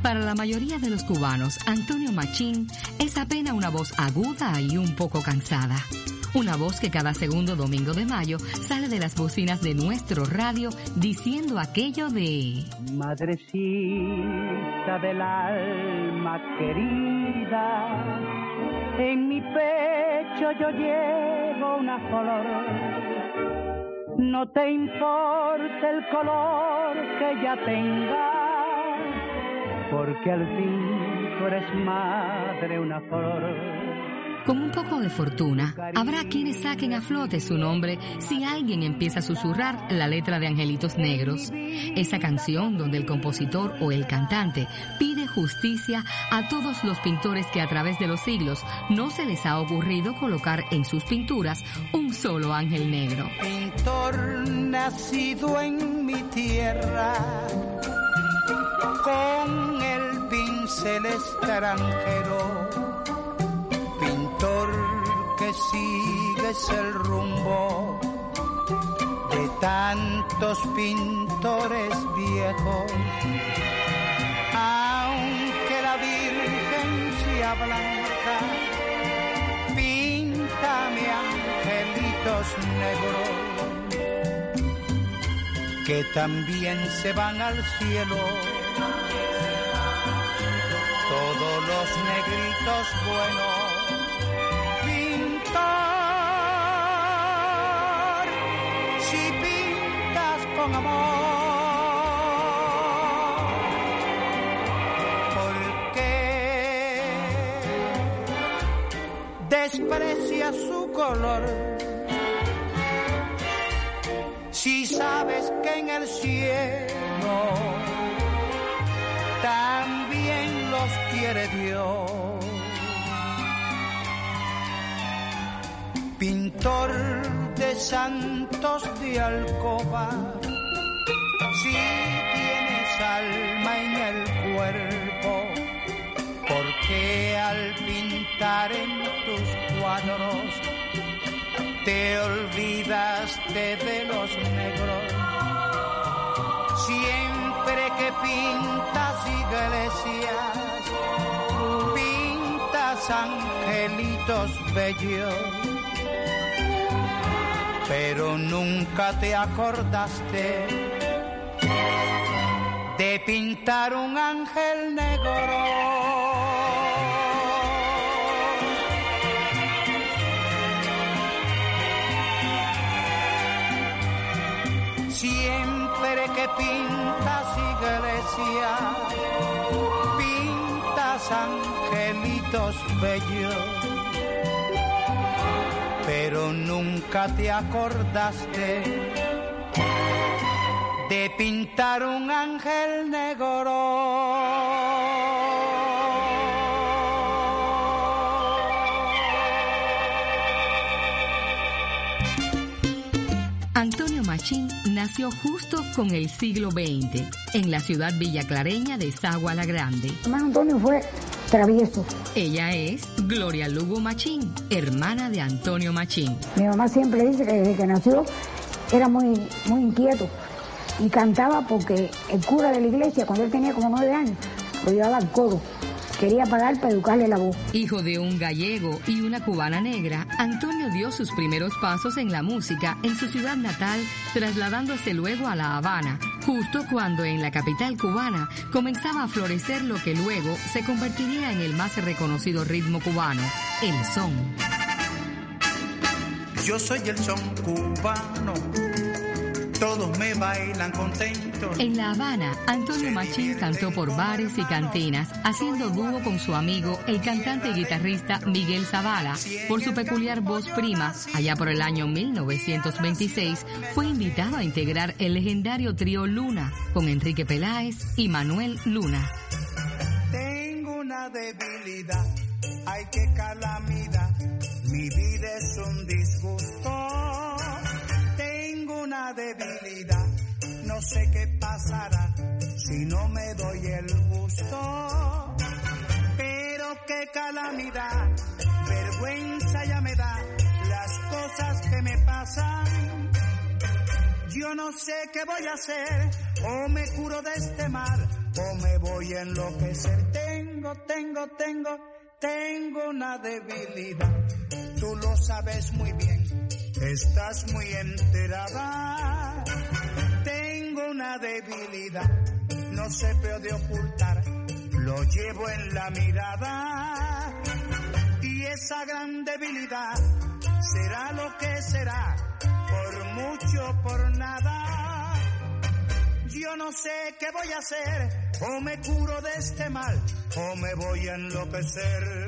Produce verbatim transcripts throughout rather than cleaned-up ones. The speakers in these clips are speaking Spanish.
Para la mayoría de los cubanos, Antonio Machín es apenas una voz aguda y un poco cansada. Una voz que cada segundo domingo de mayo sale de las bocinas de nuestro radio diciendo aquello de: Madrecita del alma querida, en mi pecho yo llevo una flor. No te importa el color que ella tenga, porque al fin tú eres madre, una flor. Con un poco de fortuna, habrá quienes saquen a flote su nombre si alguien empieza a susurrar la letra de Angelitos Negros. Esa canción donde el compositor o el cantante pide justicia a todos los pintores que a través de los siglos no se les ha ocurrido colocar en sus pinturas un solo ángel negro. Pintor nacido en mi tierra, con el pincel extranjero, que sigues el rumbo de tantos pintores viejos, aunque la Virgen sea blanca, píntame angelitos negros que también se van al cielo, todos los negritos buenos. Si pintas con amor, ¿por qué desprecias su color? Si sabes que en el cielo también los quiere Dios. Pintor de santos de alcoba, si tienes alma en el cuerpo, ¿por qué al pintar en tus cuadros te olvidaste de los negros? Siempre que pintas iglesias, pintas angelitos bellos, pero nunca te acordaste de pintar un ángel negro. Siempre que pintas iglesias, pintas angelitos bellos, pero nunca te acordaste de pintar un ángel negro. Antonio Machín nació justo con el siglo veinte en la ciudad villaclareña de Sagua la Grande. Hermano Antonio fue travieso. Ella es Gloria Lugo Machín, hermana de Antonio Machín. Mi mamá siempre dice que desde que nació era muy, muy inquieto y cantaba porque el cura de la iglesia, cuando él tenía como nueve años, lo llevaba al coro. Quería pagar para educarle la voz. Hijo de un gallego y una cubana negra, Antonio dio sus primeros pasos en la música en su ciudad natal, trasladándose luego a La Habana, justo cuando en la capital cubana comenzaba a florecer lo que luego se convertiría en el más reconocido ritmo cubano, el son. Yo soy el son cubano, todos me bailan contentos. En La Habana, Antonio Machín cantó por bares y cantinas, haciendo dúo con su amigo, el cantante y guitarrista Miguel Zavala. Por su peculiar voz prima, allá por el año mil novecientos veintiséis, fue invitado a integrar el legendario trío Luna, con Enrique Peláez y Manuel Luna. Tengo una debilidad, ay qué calamidad, mi vida es un disgusto. Tengo una debilidad, no sé qué pasará si no me doy el gusto. Pero qué calamidad, vergüenza ya me da las cosas que me pasan. Yo no sé qué voy a hacer, o me curo de este mal, o me voy voy a enloquecer. Tengo, tengo, tengo, tengo una debilidad. Tú lo sabes muy bien, estás muy enterada. Tengo una debilidad, no se puede ocultar, lo llevo en la mirada. Y esa gran debilidad será lo que será, por mucho, por nada. Yo no sé qué voy a hacer, o me curo de este mal, o me voy a enloquecer.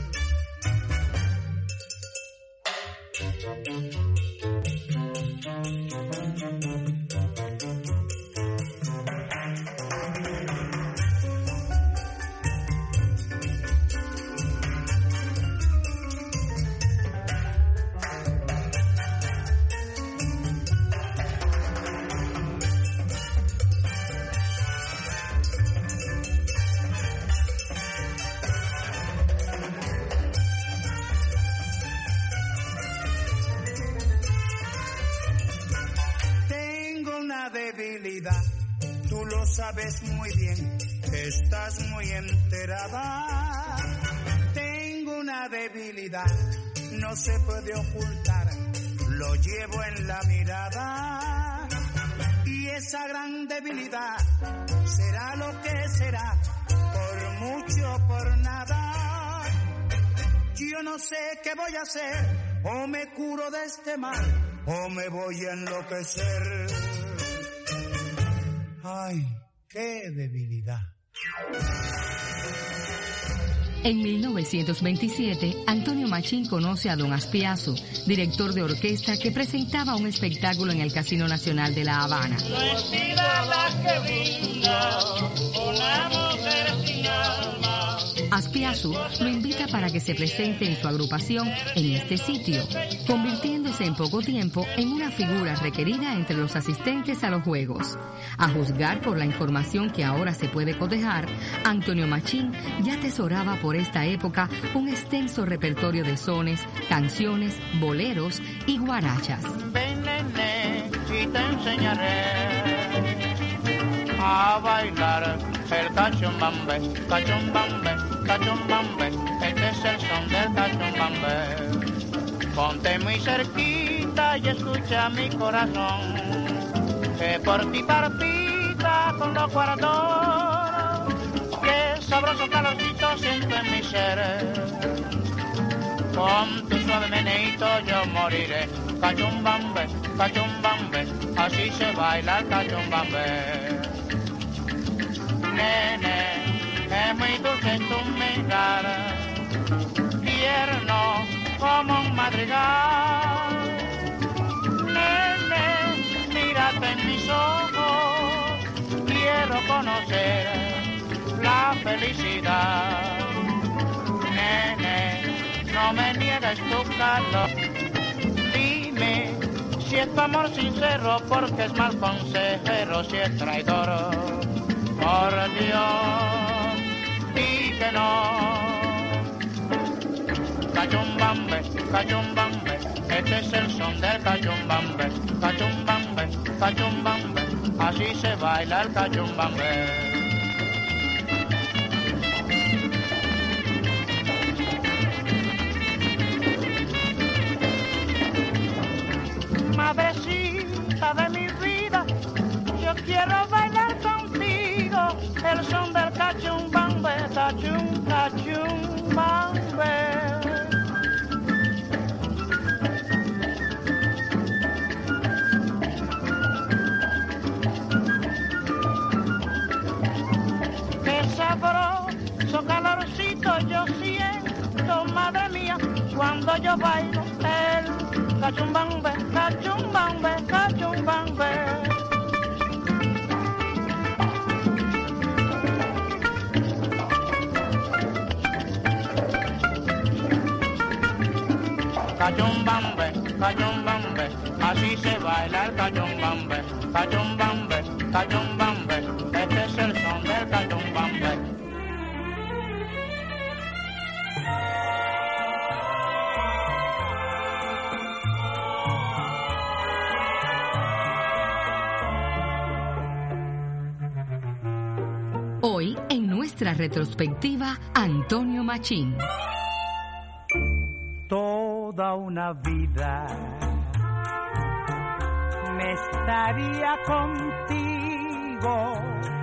Debilidad, tú lo sabes muy bien, estás muy enterada. Tengo una debilidad, no se puede ocultar, lo llevo en la mirada. Y esa gran debilidad será lo que será, por mucho, por nada. Yo no sé qué voy a hacer, o me curo de este mal, o me voy a enloquecer. Ay, qué debilidad. En mil novecientos veintisiete, Antonio Machín conoce a don Aspiazu, director de orquesta que presentaba un espectáculo en el Casino Nacional de La Habana. No es vida la que brinda una mujer sin alma. Aspiazu lo invita para que se presente en su agrupación en este sitio, convirtiéndose en poco tiempo en una figura requerida entre los asistentes a los juegos. A juzgar por la información que ahora se puede cotejar, Antonio Machín ya atesoraba por esta época un extenso repertorio de sones, canciones, boleros y guarachas. Ven, nene, y te enseñaré a bailar el cachumbambe, cachumbambe, cachumbambe. Este es el son del cachumbambe. Ponte muy cerquita y escucha mi corazón, que por ti palpita con los guardones. Qué sabroso calorcito siento en mi ser. Con tu suave meneito yo moriré. Cachumbambe, cachumbambe, así se baila el cachumbambe. Nene, es muy dulce tu mirar, tierno como un madrigal. Nene, mírate en mis ojos, quiero conocer la felicidad. Nene, no me niegues tu calor, dime si es tu amor sincero, porque es mal consejero si es traidor. Por Dios, di que no. Cachumbambe, cachumbambe, este es el son del cachumbambe. Cachumbambe, cachumbambe, así se baila el cachumbambe. Madrecita de mi vida, yo quiero bailar contigo el son del cachumbambe, cachum, cachumbambe. Qué sabroso calorcito yo siento, madre mía, cuando yo bailo el cachumbambe, cachumbambe, cachumbambe. Cachumbambe, cachumbambe, así se baila el cachumbambe. Cachumbambe, cachumbambe, este es el son del cachumbambe. Hoy, en nuestra retrospectiva Antonio Machín. Toda una vida me estaría contigo,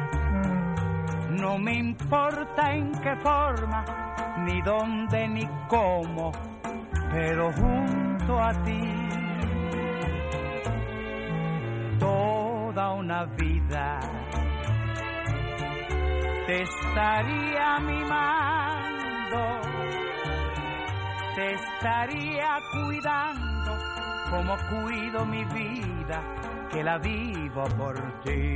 no me importa en qué forma, ni dónde ni cómo, pero junto a ti. Toda una vida te estaría mimando, te estaría cuidando como cuido mi vida, que la vivo por ti.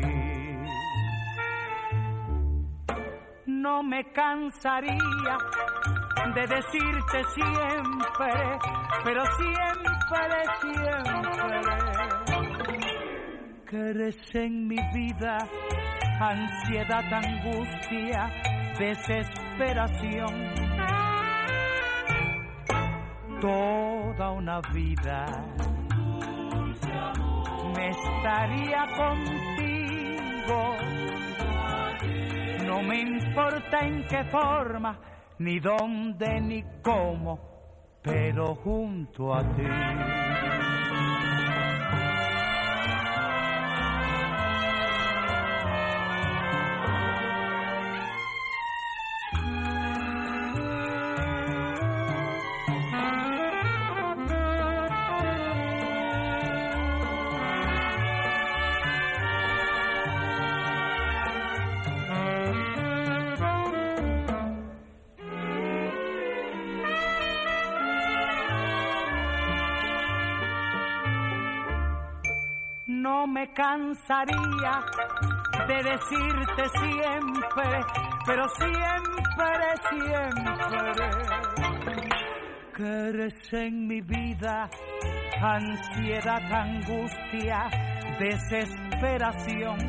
No me cansaría de decirte siempre, pero siempre, siempre, que eres en mi vida ansiedad, angustia, desesperación. Toda una vida me estaría contigo, no me importa en qué forma, ni dónde ni cómo, pero junto a ti. No me cansaría de decirte siempre, pero siempre, siempre, que eres en mi vida ansiedad, angustia, desesperación.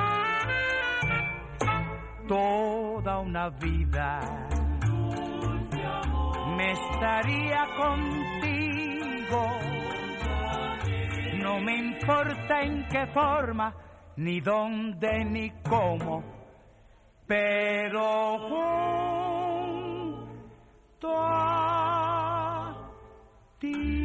Toda una vida me estaría contigo, no me importa en qué forma, ni dónde ni cómo, pero junto a ti.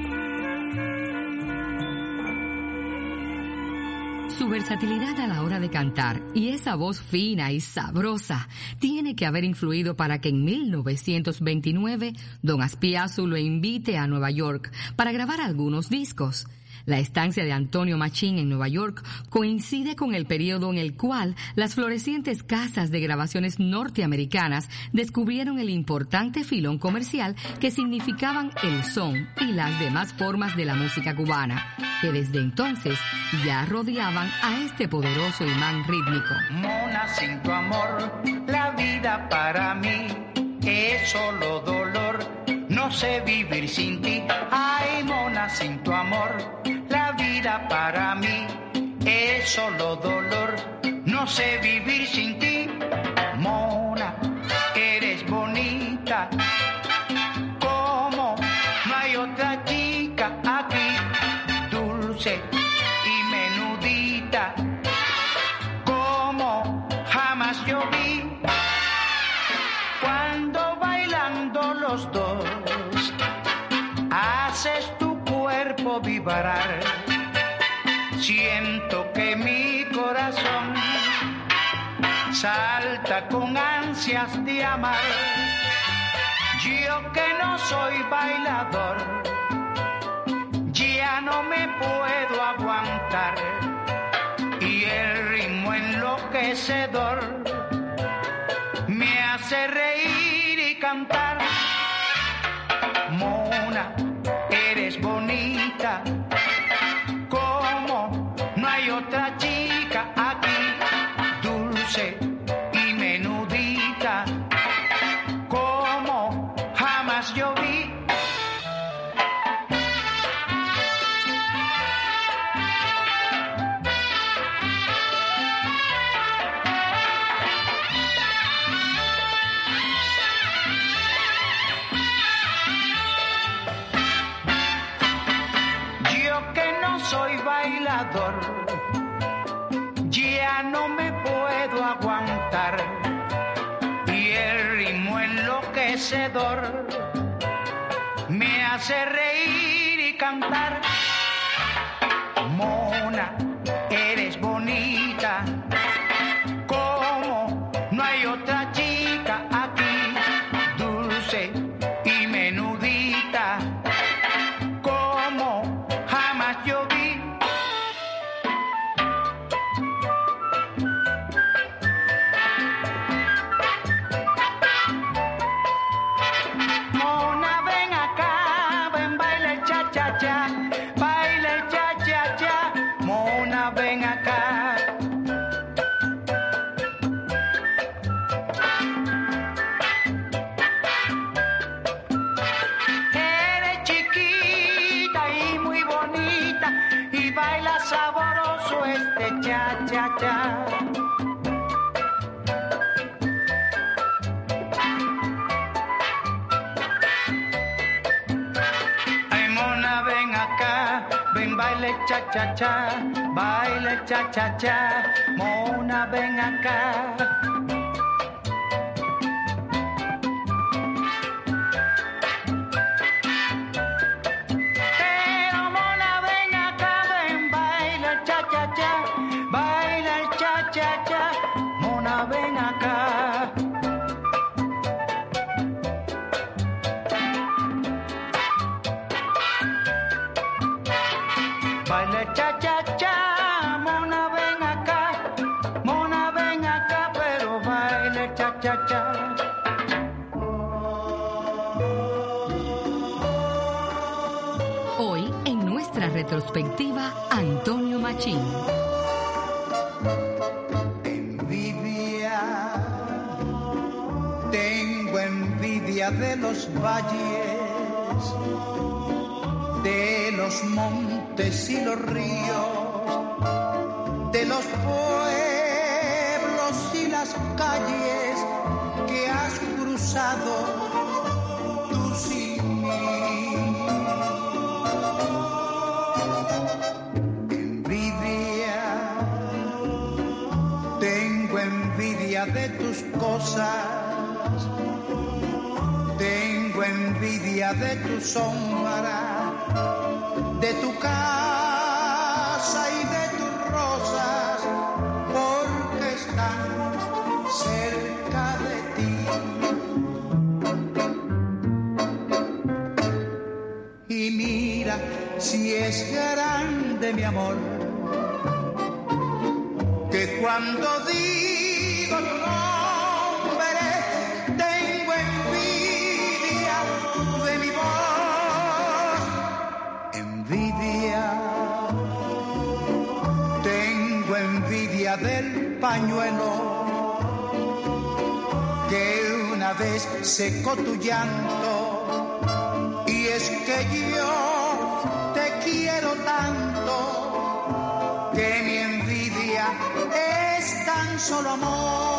Su versatilidad a la hora de cantar y esa voz fina y sabrosa tiene que haber influido para que en mil novecientos veintinueve Don Aspiazu lo invite a Nueva York para grabar algunos discos. La estancia de Antonio Machín en Nueva York coincide con el periodo en el cual las florecientes casas de grabaciones norteamericanas descubrieron el importante filón comercial que significaban el son y las demás formas de la música cubana, que desde entonces ya rodeaban a este poderoso imán rítmico. Mona, sin tu amor, la vida para mí es solo dolor. No sé vivir sin ti. Ay, mona, sin tu amor, la vida para mí es solo dolor. No sé vivir sin ti. Mona, eres bonita, como no hay otra chica aquí, dulce y menudita, como jamás yo vi. Cuando bailando los dos haces tu cuerpo vibrar, siento que mi corazón salta con ansias de amar. Yo que no soy bailador, ya no me puedo aguantar, y el ritmo enloquecedor me hace reír y cantar. Mona, eres bonita, como no hay otra chica aquí, dulce y menudita, como jamás yo vi. mecedor, me hace reír y cantar. Mona, eres bonita, como no hay otra chica aquí, dulce y menudita, como jamás yo vi. Mona, ven acá, ven, baila el cha-cha-cha, baila el cha-cha-cha. Mona, ven acá. Eres chiquita y muy bonita y baila sabroso este cha-cha-cha. Ay, Mona, ven acá, ven, baila el cha-cha-cha, baila el cha-cha-cha. Mona, ven acá. Pero Mona, ven acá, ven, baila el cha-cha-cha, baila el cha-cha-cha. Mona, ven acá. Baila el cha-cha-cha, Mona, ven acá. Mona, ven acá, pero baila el cha-cha-cha. Hoy, en nuestra retrospectiva, Antonio Machín. Envidia, tengo envidia de los valles, de los montes y los ríos, de los pueblos y las calles que has cruzado tú sin mí. Envidia, tengo envidia de tus cosas, tengo envidia de tu sombra, de tu casa y de tus rosas, porque están cerca de ti. Y mira si es grande mi amor, que cuando digo tu nombre tengo envidia de mi voz. Envidia, tengo envidia del pañuelo que una vez secó tu llanto, y es que yo te quiero tanto que mi envidia es tan solo amor.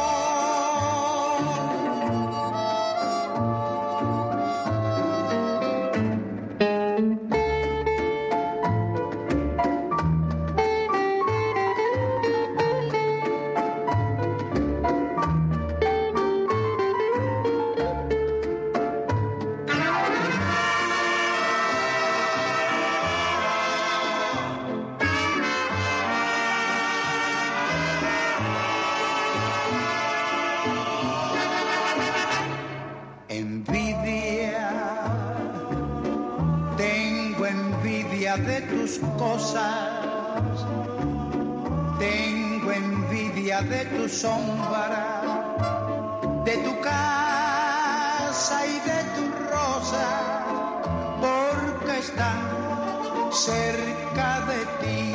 De tus cosas, tengo envidia de tu sombra, de tu casa y de tu rosa, porque están cerca de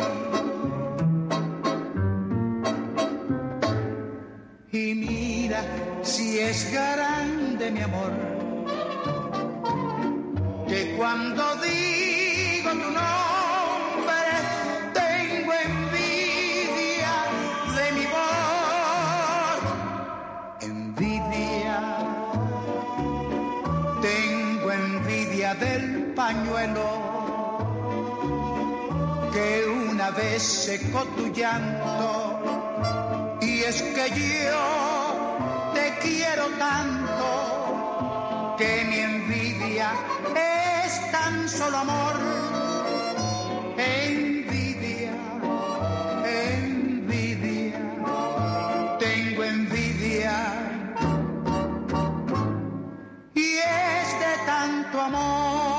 ti. Y mira si es grande mi amor, que cuando digo tu nombre tengo envidia de mi voz. Envidia, tengo envidia del pañuelo que una vez secó tu llanto, y es que yo te quiero tanto que mi envidia es tan solo amor. Envidia, envidia, tengo envidia. Y es de tanto amor.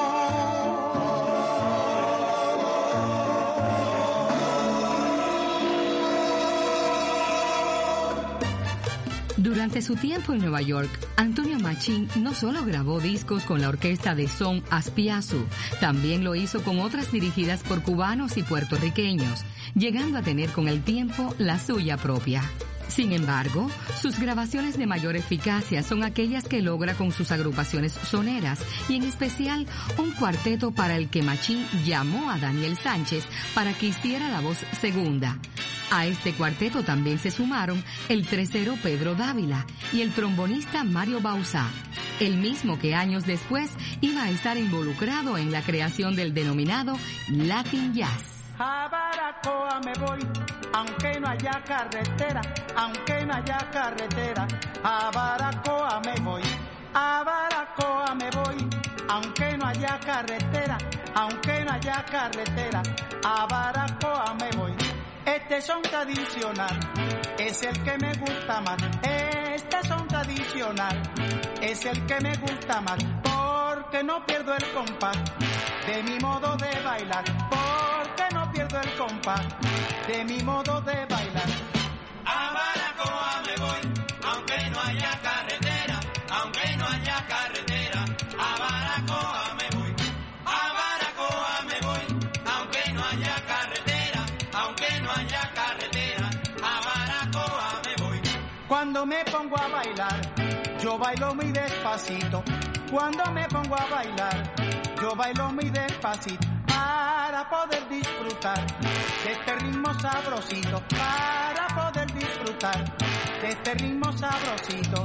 Durante su tiempo en Nueva York, Antonio Machín no solo grabó discos con la orquesta de son Aspiazu, también lo hizo con otras dirigidas por cubanos y puertorriqueños, llegando a tener con el tiempo la suya propia. Sin embargo, sus grabaciones de mayor eficacia son aquellas que logra con sus agrupaciones soneras y en especial un cuarteto para el que Machín llamó a Daniel Sánchez para que hiciera la voz segunda. A este cuarteto también se sumaron el tresero Pedro Dávila y el trombonista Mario Bauzá, el mismo que años después iba a estar involucrado en la creación del denominado Latin Jazz. A Baracoa me voy, aunque no haya carretera, aunque no haya carretera. A Baracoa me voy, a Baracoa me voy, aunque no haya carretera, aunque no haya carretera. A Baracoa me voy. Este son tradicional, es el que me gusta más. Este son tradicional, es el que me gusta más. Porque no pierdo el compás de mi modo de bailar. Porque no pierdo el compás de mi modo de bailar. A Baracoa me voy, aunque no haya carretera, aunque no haya carretera. A Baracoa me voy, a Baracoa me voy, aunque no haya carretera, aunque no haya carretera. A Baracoa me voy. Cuando me pongo a bailar, yo bailo muy despacito. Cuando me pongo a bailar, yo bailo muy despacito para poder disfrutar de este ritmo sabrosito, para poder disfrutar de este ritmo sabrosito.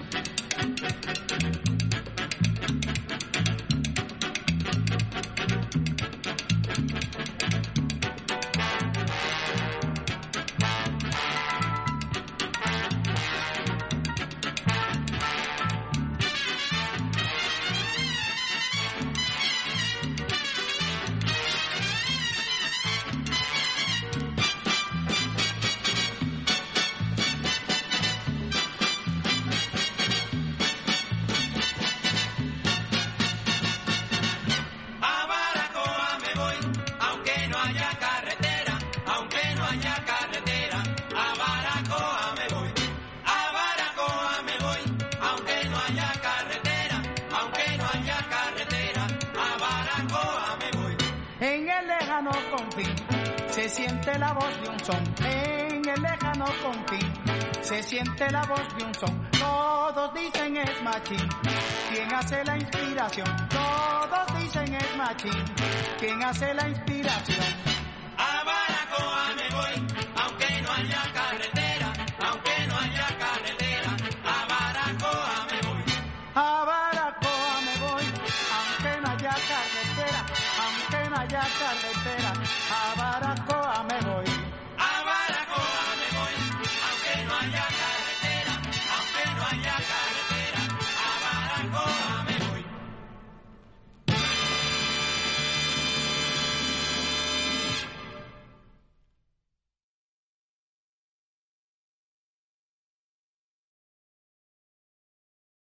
Se siente la voz de un son, en el lejano confín. Se siente la voz de un son, todos dicen es Machín. ¿Quién hace la inspiración? Todos dicen es Machín. ¿Quién hace la inspiración? A Baracoa me voy,